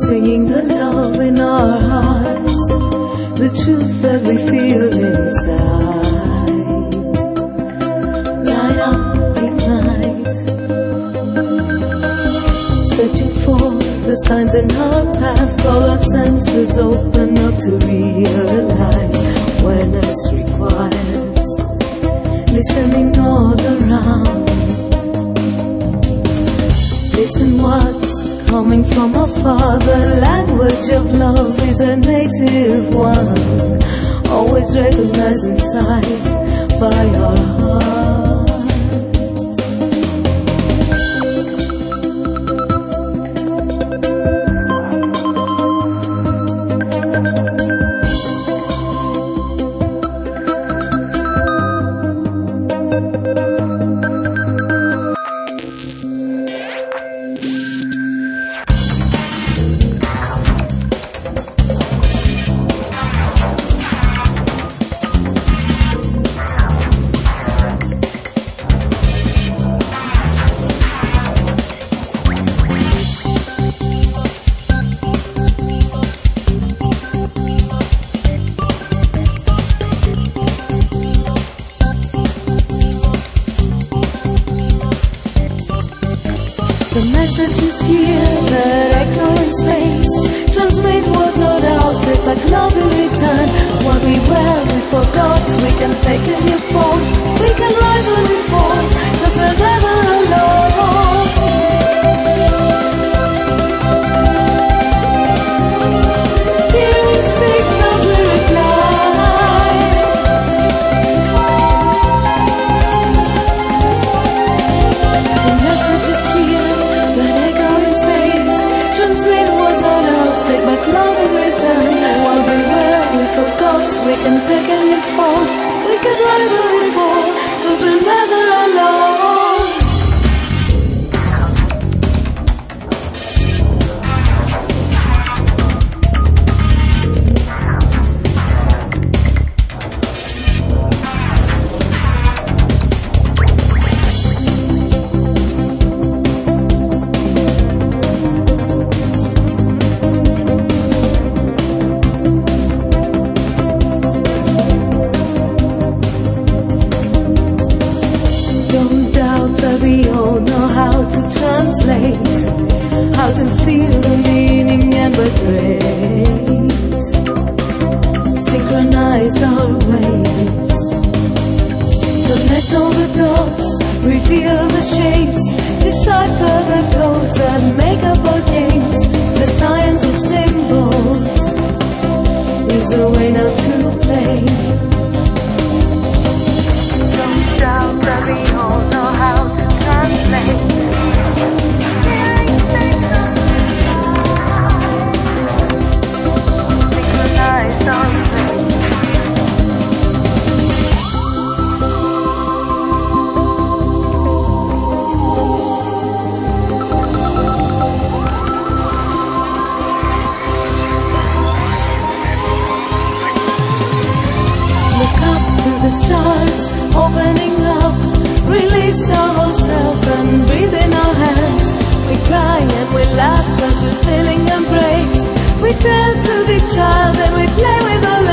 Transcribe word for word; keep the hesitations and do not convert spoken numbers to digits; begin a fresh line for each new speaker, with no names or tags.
singing the love in our hearts, the truth that we feel inside. Light up, ignite, searching for the signs in our path. All our senses open up to realize awareness requires listening all around. Listen what's coming from afar. The language of love is a native one, always recognized inside by our heart. The message is here, that echo in space. Transmit was not ours, take back love in return. What we were, we forgot, we can take a new form. We can rise when we fall, cause we're never alone. Hearing signals we reply. The message is here, take back love in return. While we were, we forgot, we can take a new form. We can rise when we fall, cause we're never alone. We all know how to translate, how to feel the meaning and embrace, synchronize our ways, connect all the dots, reveal the shapes, decipher the codes and make up our games. The science of symbols is the way now to play. Don't doubt that we all know how to look up to the stars, opening up, release our whole self and breathe in our hands. We cry and we laugh cause we're feeling embraced. We dance to the child and we play with our